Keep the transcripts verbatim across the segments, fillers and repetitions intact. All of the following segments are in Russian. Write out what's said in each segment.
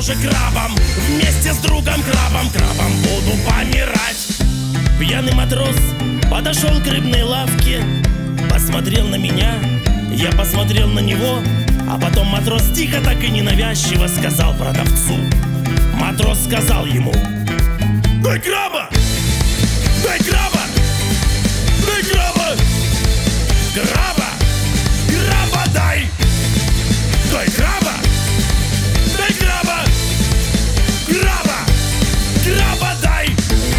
тоже крабом. Вместе с другом крабом, крабом буду помирать. Пьяный матрос подошел к рыбной лавке, посмотрел на меня, я посмотрел на него. А потом матрос тихо, так и ненавязчиво сказал продавцу. Матрос сказал ему: дай краба! Дай краба! Дай краба! Краба! Краба дай! Дай краба! Дай краба! Краба! Краба дай!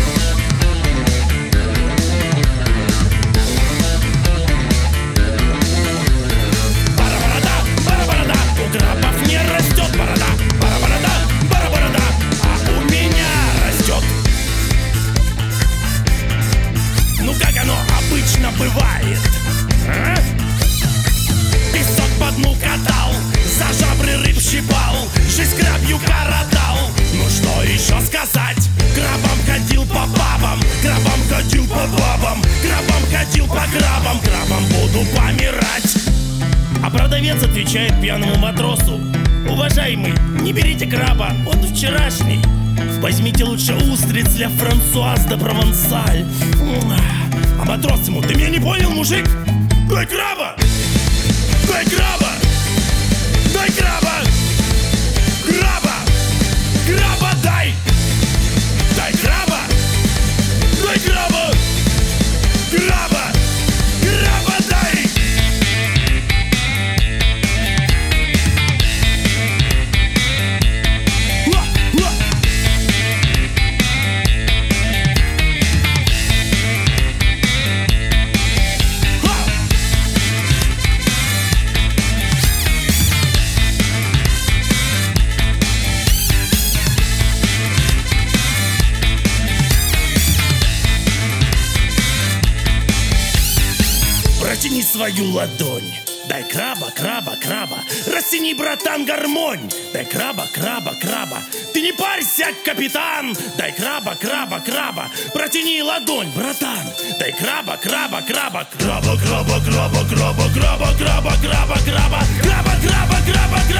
Бара-борода, бара-борода, у крабов не растет борода. Бара-борода, бара-борода, а у меня растет. Ну как оно обычно бывает, а? Песок по дну катал, за жабры рыб щипал, жизнь крабью коротал. Ну что еще сказать? Крабом ходил по бабам, крабом ходил по бабам, крабом ходил по крабам, крабом буду помирать. А продавец отвечает пьяному матросу: уважаемый, не берите краба, он вчерашний. Возьмите лучше устриц для Франсуаз де Провансаль. А матрос ему: ты меня не понял, мужик? Дай краба! Дай краба! Дай краба! Краба! Краба дай! Дай краба! Дай краба! Краба! Краба дай! Ла! Ла! Протяни свою ладонь. Дай краба, краба, краба. Растяни, братан, гармонь. Дай краба, краба, краба. Ты не парься, капитан. Дай краба, краба, краба. Протяни ладонь, братан. Дай краба, краба, краба. Краба, краба, краба, краба, краба, краба, краба, краба. Краба, краба, краба, краба.